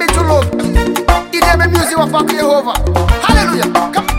to love. It have music of Jehovah. Hallelujah. Come.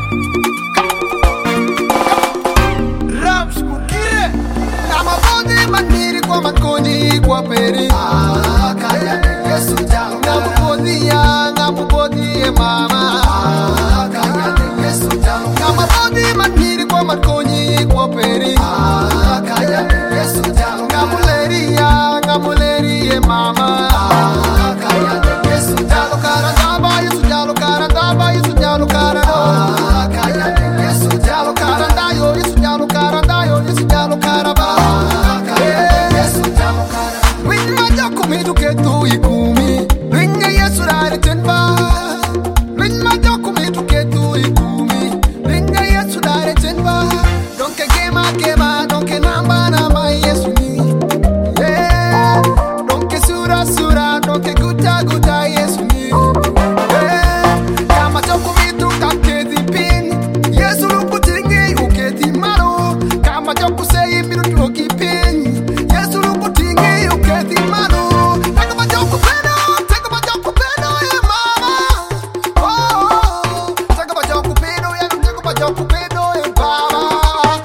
Raps kukire. Nama body maniri kwa mankoni kwa peri. Kaya Yesu jalo. Ngamu body mama. Kaya Yesu jalo. Nama body maniri kwa mankoni kwa peri. Kaya Yesu jalo. Ngamulerie mama. Kaya Yesu jalo karandaba. Yesu jalo karandaba. Yesu jalo karandaba. Kaya Yesu jalo karandayo. Yesu jalo karandayo. Yesu jalo karaba. Kaya Yesu jalo karaba. Winma jako miduketu ikumi. Winga Yesu rari tenba. Winma jako miduketu ikumi. Winga Yesu rari tenba. Donke gema. Donke namba Yesu ni. Yeah. Donke sura. Donke guta Yesu ni. Yeah. Kama jako midu kaketi pin. Yesu lukutingi uketi maro. Kama jako seyi midu toki pin. Yesu lukutingi uketi maro. Take my jako pedo, yeah mama. Oh, take my jako pedo, yeah mama.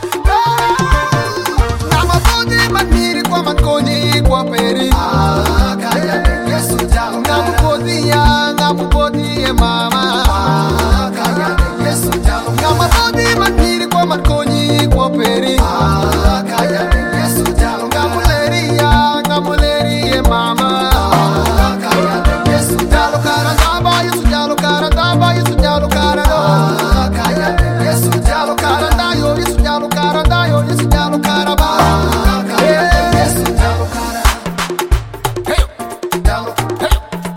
Nama body maniri kwa mankoni kwa peri. Kaya Yesu jalo. Ngamu body yeah mama. Kaya Yesu jalo. Nama body maniri kwa mankoni kwa peri. Kaya Yesu jalo. Ngamulerie yeah mama. Kaya Yesu jalo karandaba. Yesu jalo karandaba. Yesu jalo karandaba. Kaya Yesu jalo karandayo. Yesu jalo karandayo. Yesu jalo karaba. Kaya Yesu jalo karaba. Hey, jalo. Hey,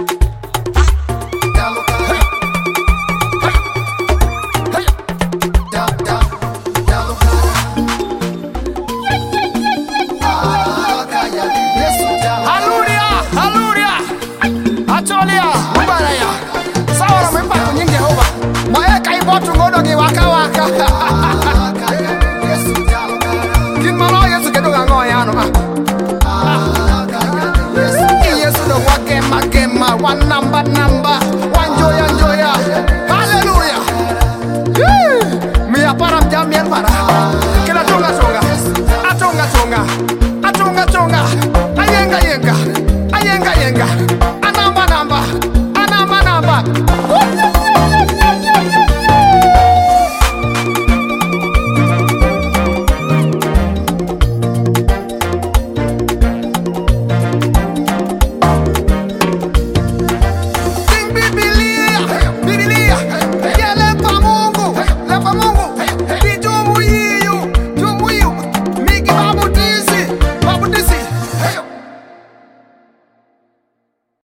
jalo karaba. Hey, jalo karaba. Kaya Yesu jalo. Hallelujah. Atolia, mbaraya. Sawa memba kunyingi Jehova. Mwae kaibotu ngodo gi waka. Kaya Yesu jalo. Kin malo Yesu kedoga ngoyano. Kaya Yesu do wakema one number.